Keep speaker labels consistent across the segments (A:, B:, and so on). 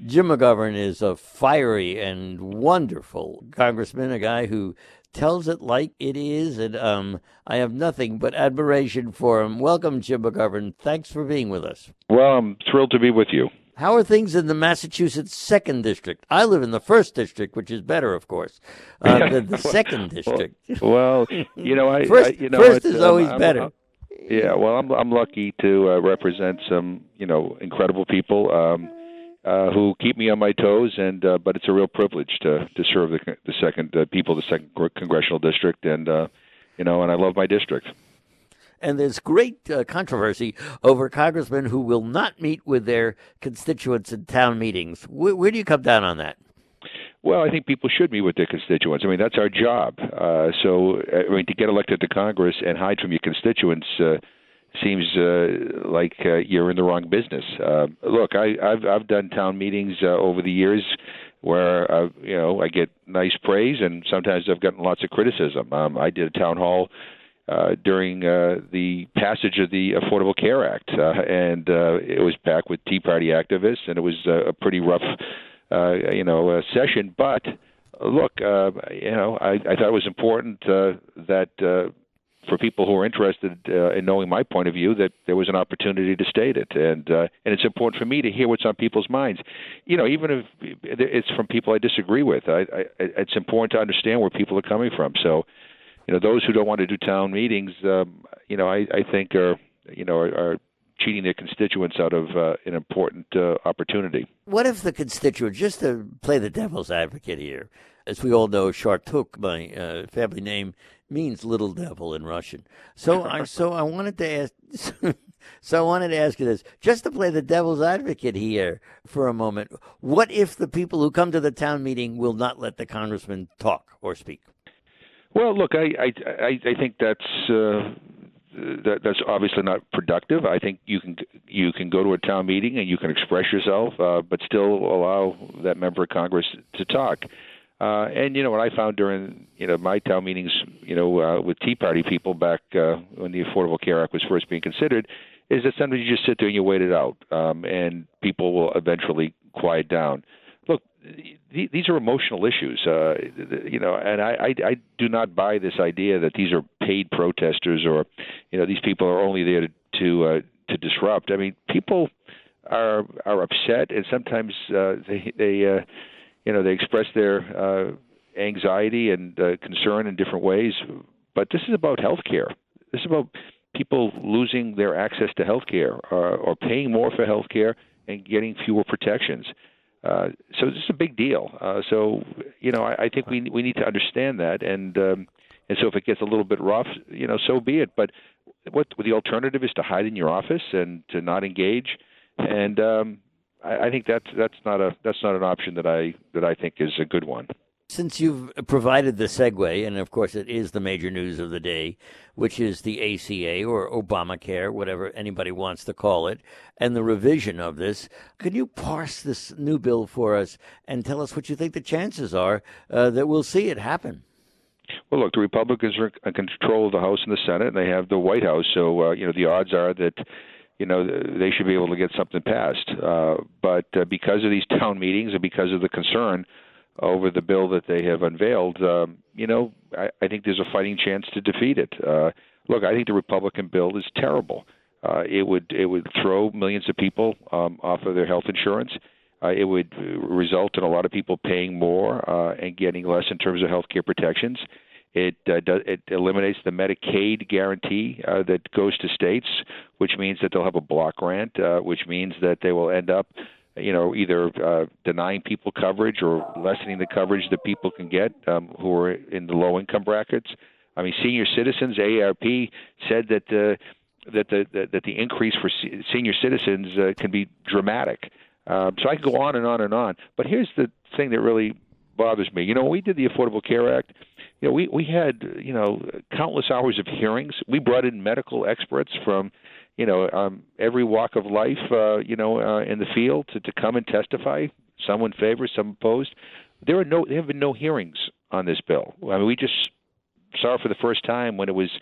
A: Jim McGovern is a fiery and wonderful congressman, a guy who tells it like it is, and I have nothing but admiration for him. Welcome, Jim McGovern. Thanks for being with us.
B: Well, I'm thrilled to be with you.
A: How are things in the Massachusetts 2nd District? I live in the 1st District, which is better, of course, than the 2nd District.
B: Well,
A: first is always better.
B: Yeah, well, I'm lucky to represent some, incredible people who keep me on my toes, and but it's a real privilege to serve the second people of the 2nd Congressional District, and and I love my district.
A: And there's great controversy over congressmen who will not meet with their constituents in town meetings. Where do you come down on that?
B: Well, I think people should meet with their constituents. I mean, that's our job. To get elected to Congress and hide from your constituents seems like you're in the wrong business. Look, I've done town meetings over the years where I get nice praise, and sometimes I've gotten lots of criticism. I did a town hall during the passage of the Affordable Care Act, and it was packed with Tea Party activists, and it was a pretty rough, session. But look, I thought it was important that for people who are interested in knowing my point of view, that there was an opportunity to state it, and it's important for me to hear what's on people's minds. Even if it's from people I disagree with, it's important to understand where people are coming from. So, those who don't want to do town meetings, I think are cheating their constituents out of an important opportunity.
A: What if the constituents, just to play the devil's advocate here, as we all know, Shartuk, my family name, means little devil in Russian. So I wanted to ask. So I wanted to ask you this, just to play the devil's advocate here for a moment. What if the people who come to the town meeting will not let the congressman talk or speak?
B: Well, look, I think that's obviously not productive. I think you can go to a town meeting and you can express yourself, but still allow that member of Congress to talk. And what I found during my town meetings, with Tea Party people back when the Affordable Care Act was first being considered, is that sometimes you just sit there and you wait it out, and people will eventually quiet down. Look, these are emotional issues, and I do not buy this idea that these are paid protesters or, these people are only there to disrupt. I mean, people are upset, and sometimes they express their anxiety and concern in different ways. But this is about health care. This is about people losing their access to health care or paying more for health care and getting fewer protections. So this is a big deal. I think we need to understand that, and so if it gets a little bit rough, so be it. But what the alternative is to hide in your office and to not engage, and I think that's not an option that I think is a good one.
A: Since you've provided the segue, and of course it is the major news of the day, which is the ACA or Obamacare, whatever anybody wants to call it, and the revision of this, could you parse this new bill for us and tell us what you think the chances are that we'll see it happen?
B: Well, look, the Republicans are in control of the House and the Senate, and they have the White House, so the odds are that they should be able to get something passed. But because of these town meetings and because of the concern over the bill that they have unveiled, I think there's a fighting chance to defeat it. Look, I think the Republican bill is terrible. It would throw millions of people off of their health insurance. It would result in a lot of people paying more and getting less in terms of health care protections. It eliminates the Medicaid guarantee that goes to states, which means that they'll have a block grant, which means that they will end up either denying people coverage or lessening the coverage that people can get who are in the low-income brackets. I mean, senior citizens, AARP said that the increase for senior citizens can be dramatic. So I can go on and on and on. But here's the thing that really bothers me. When we did the Affordable Care Act, we had countless hours of hearings. We brought in medical experts from every walk of life, in the field to come and testify. Some in favor, some opposed. There have been no hearings on this bill. I mean, we just saw it for the first time when it was,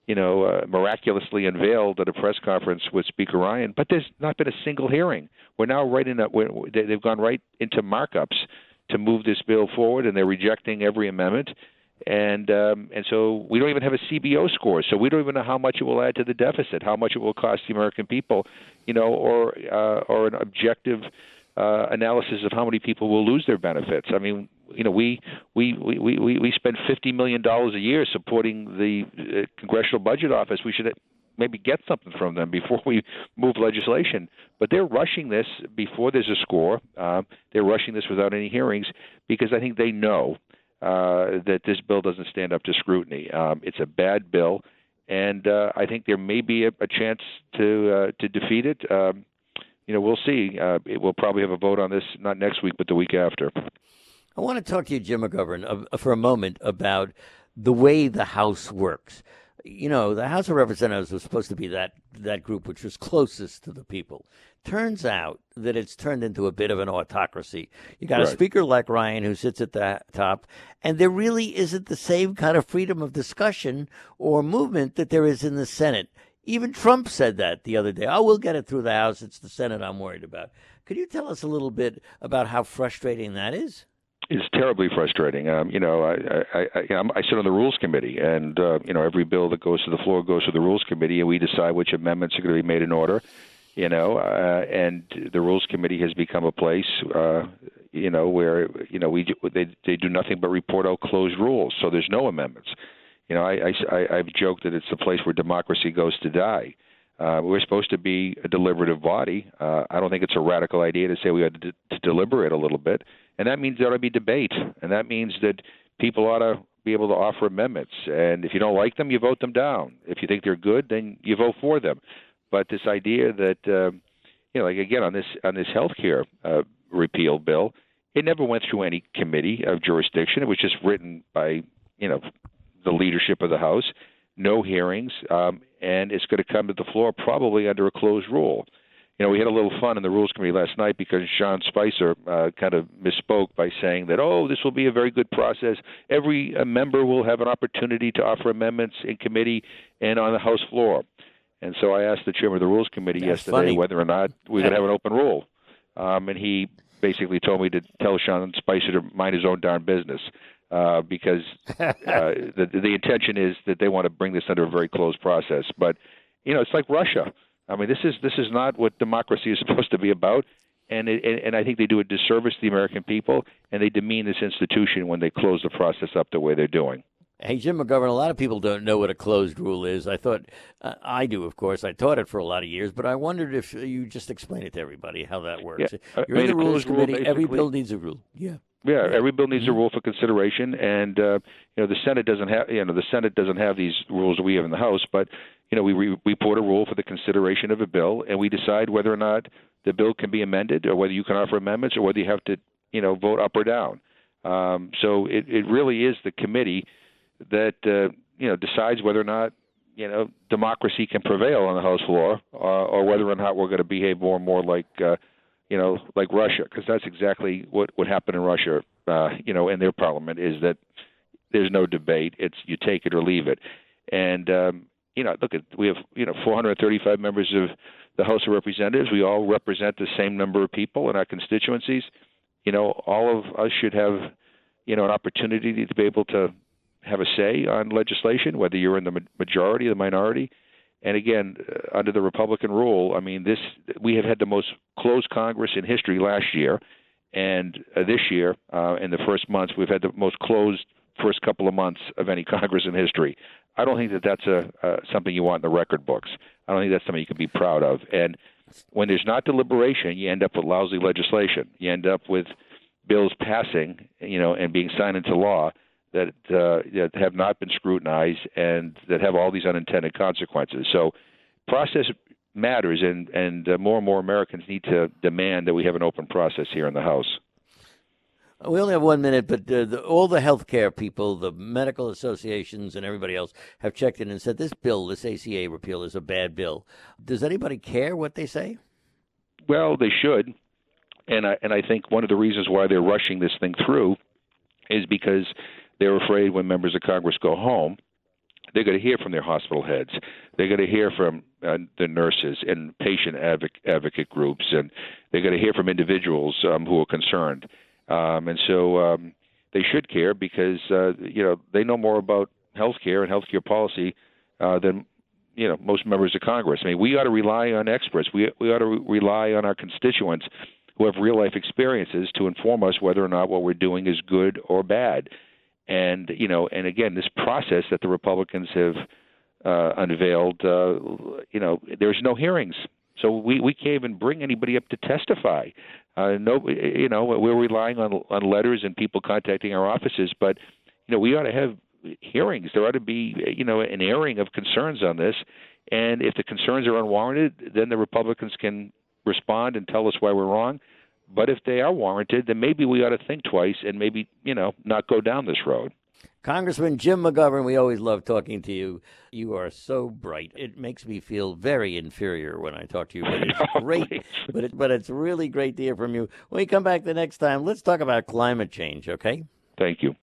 B: miraculously unveiled at a press conference with Speaker Ryan, but there's not been a single hearing. We're now they've gone right into markups to move this bill forward, and they're rejecting every amendment. And so we don't even have a CBO score, so we don't even know how much it will add to the deficit, how much it will cost the American people, or an objective analysis of how many people will lose their benefits. I mean, we spend $50 million a year supporting the Congressional Budget Office. We should maybe get something from them before we move legislation. But they're rushing this before there's a score. They're rushing this without any hearings because I think they know that this bill doesn't stand up to scrutiny. It's a bad bill, and I think there may be a chance to defeat it. We'll see. We'll probably have a vote on this not next week, but the week after.
A: I want to talk to you, Jim McGovern, for a moment about the way the House works. The House of Representatives was supposed to be that group which was closest to the people. Turns out that it's turned into a bit of an autocracy. You got a speaker like Ryan who sits at the top, and there really isn't the same kind of freedom of discussion or movement that there is in the Senate. Even Trump said that the other day. Oh, we'll get it through the House. It's the Senate I'm worried about. Could you tell us a little bit about how frustrating that is?
B: It's terribly frustrating. I sit on the Rules Committee, and every bill that goes to the floor goes to the Rules Committee, and we decide which amendments are going to be made in order. And the Rules Committee has become a place, where they do nothing but report out closed rules. So there's no amendments. I've joked that it's the place where democracy goes to die. We're supposed to be a deliberative body. I don't think it's a radical idea to say we ought to deliberate a little bit. And that means there ought to be debate. And that means that people ought to be able to offer amendments. And if you don't like them, you vote them down. If you think they're good, then you vote for them. But this idea that, again, on this health care repeal bill, it never went through any committee of jurisdiction. It was just written by, the leadership of the House, no hearings, and it's going to come to the floor probably under a closed rule. We had a little fun in the Rules Committee last night because Sean Spicer kind of misspoke by saying that, this will be a very good process. Every member will have an opportunity to offer amendments in committee and on the House floor. And so I asked the chairman of the Rules Committee yesterday whether or not we could have an open rule. And he basically told me to tell Sean Spicer to mind his own darn business. Because the intention is that they want to bring this under a very closed process. But, it's like Russia. I mean, this is not what democracy is supposed to be about. And I think they do a disservice to the American people, and they demean this institution when they close the process up the way they're doing.
A: Hey, Jim McGovern, a lot of people don't know what a closed rule is. I thought, I do, of course. I taught it for a lot of years, but I wondered if you just explain it to everybody, how that works.
B: Yeah.
A: You're in the Rules Committee. Every bill needs a rule. Yeah.
B: Yeah, every bill needs a rule for consideration, and the Senate doesn't have these rules that we have in the House. But we report a rule for the consideration of a bill, and we decide whether or not the bill can be amended, or whether you can offer amendments, or whether you have to vote up or down. So it really is the committee that decides whether or not democracy can prevail on the House floor, or whether or not we're going to behave more and more like Russia, because that's exactly what happened in Russia, in their parliament, is that there's no debate. It's you take it or leave it. And, we have, 435 members of the House of Representatives. We all represent the same number of people in our constituencies. All of us should have, an opportunity to be able to have a say on legislation, whether you're in the majority or the minority. And again, under the Republican rule, I mean, we have had the most closed Congress in history last year, and this year, in the first months, we've had the most closed first couple of months of any Congress in history. I don't think that that's something you want in the record books. I don't think that's something you can be proud of. And when there's not deliberation, you end up with lousy legislation. You end up with bills passing, and being signed into law that have not been scrutinized and that have all these unintended consequences. So process matters, and more and more Americans need to demand that we have an open process here in the House.
A: We only have 1 minute, but all the healthcare people, the medical associations, and everybody else have checked in and said this ACA repeal, is a bad bill. Does anybody care what they say?
B: Well, they should, and I think one of the reasons why they're rushing this thing through is because they're afraid when members of Congress go home They're going to hear from their hospital heads. They're going to hear from the nurses and patient advocate groups, and they're going to hear from individuals who are concerned. And so they should care because they know more about healthcare and healthcare policy than most members of Congress. I mean, we ought to rely on experts. We ought to rely on our constituents who have real life experiences to inform us whether or not what we're doing is good or bad. And and again, this process that the Republicans have unveiled, there's no hearings, so we can't even bring anybody up to testify. We're relying on letters and people contacting our offices, but we ought to have hearings. There ought to be an airing of concerns on this, and if the concerns are unwarranted, then the Republicans can respond and tell us why we're wrong. But if they are warranted, then maybe we ought to think twice and maybe, not go down this road.
A: Congressman Jim McGovern, we always love talking to you. You are so bright. It makes me feel very inferior when I talk to you, but it's great. But it's really great to hear from you. When we come back the next time, let's talk about climate change, okay?
B: Thank you.